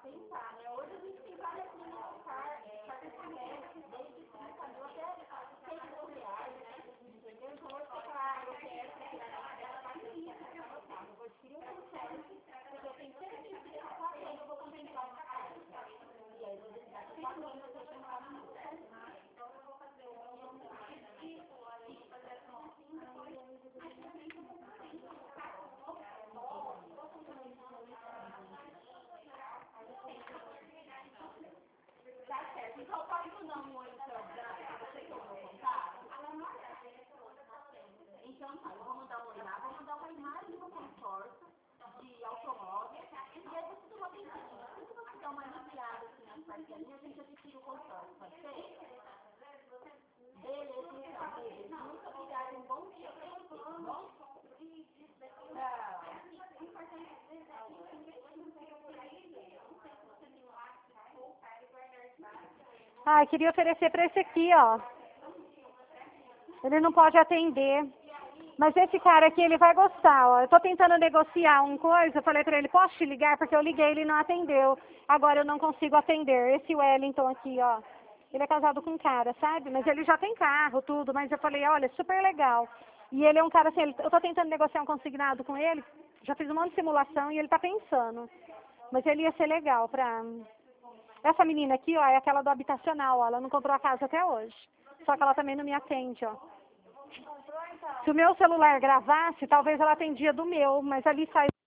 pensar, né? Hoje a gente tem várias linhas de cartões, desde 30 mil até 100 mil reais, né? Entendeu? Então hoje você fala, eu quero ela vai ter isso que eu vou fazer. Eu vou adquirir um consórcio, porque eu tenho certeza que esse papel eu vou contemplar uma casa. E aí eu vou deixar de fazer isso, eu vou chamar no meu. Então eu vou fazer tá certo. Então pode mandar um oi para você que eu vou contar? Então tá, eu vou mandar um oi lá, vou mandar uma imagem do consórcio de automóvel, e aí você vai pensando, se você dar uma iniciada assim nas parcelinhas, a gente adquire o consórcio, pode ser? Beleza, então, beleza. Muito obrigada, um bom dia para você, tá bom? Ah, eu queria oferecer para esse aqui, ó. Ele não pode atender. Mas esse cara aqui, ele vai gostar, ó. Eu tô tentando negociar uma coisa, eu falei pra ele, posso te ligar? Porque eu liguei, ele não atendeu. Agora eu não consigo atender. Esse Wellington aqui, ó. Ele é casado com um cara, sabe? Mas ele já tem carro, tudo. Mas eu falei, olha, super legal. E ele é um cara assim, eu tô tentando negociar um consignado com ele. Já fiz um monte de simulação e ele tá pensando. Mas ele ia ser legal pra... Essa menina aqui, ó, é aquela do habitacional, ó. Ela não comprou a casa até hoje. Só que ela também não me atende, ó. Se o meu celular gravasse, talvez ela atendia do meu, mas ali sai